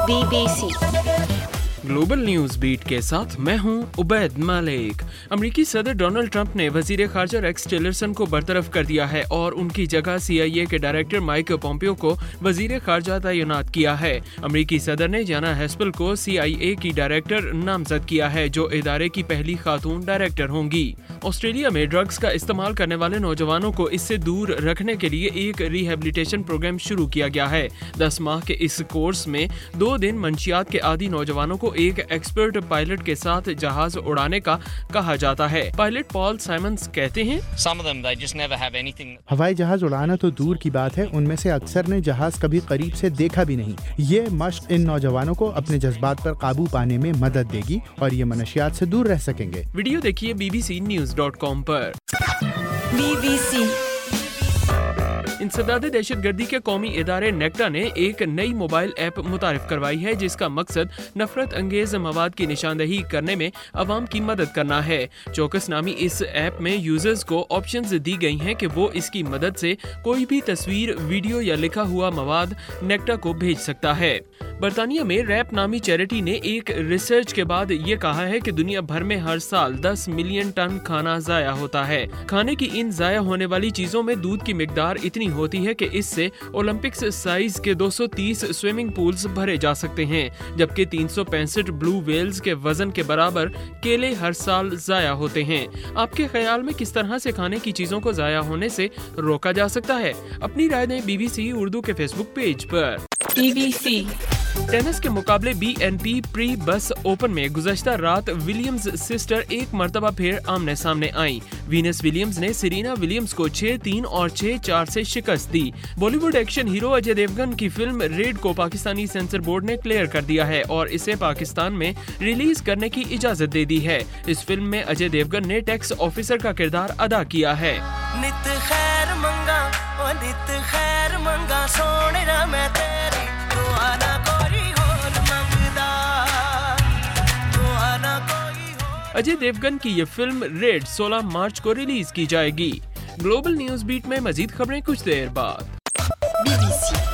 BBC global news beat के साथ मैं हूं उबैद मालिक। अमेरिकी सदर डोनाल्ड ट्रंप ने वजीर खारजा रेक्स टिलरसन को बरतरफ कर दिया है और उनकी जगह CIA के डायरेक्टर माइक पोम्पियो को वजीर खारजा तैनात किया है। अमेरिकी सदर ने जाना हेस्पल को CIA की डायरेक्टर नामजद किया है, जो इदारे की पहली खातून डायरेक्टर होंगी। ऑस्ट्रेलिया में ड्रग्स का इस्तेमाल करने वाले नौजवानों को इससे दूर रखने के लिए एक रिहेबिलिटेशन प्रोग्राम शुरू किया गया है। 10 माह के इस कोर्स में 2 दिन मंशियात के आदी नौजवानों को एक एक्सपर्ट पायलट के साथ जहाज उड़ाने का कहा जाता है। पायलट पॉल साइमंस कहते हैं, हवाई जहाज उड़ाना तो दूर की बात है, उनमें से अक्सर ने जहाज कभी करीब से देखा भी नहीं। ये मश्क इन नौजवानों को अपने जज्बात पर काबू पाने में मदद देगी और ये मनशियात से दूर रह सकेंगे। वीडियो देखिए bbcnews.com पर। BBC इंसदाद दहशतगर्दी के कौमी इदारे नेक्टा ने एक नई मोबाइल ऐप मुतारिफ करवाई है, जिसका मकसद नफरत अंगेज मवाद की निशानदही करने में अवाम की मदद करना है। चौकस नामी इस ऐप में यूजर्स को ऑप्शंस दी गई हैं कि वो इसकी मदद से कोई भी तस्वीर, वीडियो या लिखा हुआ मवाद नेक्टा को भेज सकता है। बरतानिया में रैप नामी चैरिटी ने एक रिसर्च के बाद ये कहा है कि दुनिया भर में हर साल 10 मिलियन टन खाना जाया होता है। खाने की इन जाया होने वाली चीजों में दूध की मिकदार इतनी होती है कि इससे ओलंपिक्स साइज के 230 स्विमिंग पूल्स भरे जा सकते हैं, जबकि 365 ब्लू व्हेल्स के वजन के बराबर केले हर साल जाया होते हैं। आपके ख्याल में किस तरह से खाने की चीजों को जाया होने से रोका जा सकता है? अपनी राय दें BBC उर्दू के फेसबुक पेज पर। BBC टेनिस के मुकाबले BNP प्री बस ओपन में गुज़श्ता रात विलियम्स सिस्टर एक मर्तबा फिर आमने सामने आई। वीनस विलियम्स ने सेरेना विलियम्स को 6-3 और 6-4 से शिकस्त दी। बॉलीवुड एक्शन हीरो अजय देवगन की फिल्म रेड को पाकिस्तानी सेंसर बोर्ड ने क्लियर कर दिया है और इसे पाकिस्तान में रिलीज करने की इजाजत दे दी है। इस फिल्म में अजय देवगन ने टैक्स ऑफिसर का किरदार अदा किया है। नित खैर मंगा ओ नित खैर मंगा सोने मैं तेरी दुआ ना कोई होर मंगदा दुआ ना कोई होर। अजय देवगन की ये फिल्म रेड 16 मार्च को रिलीज की जाएगी। ग्लोबल न्यूज बीट में मजीद खबरें कुछ देर बाद। BBC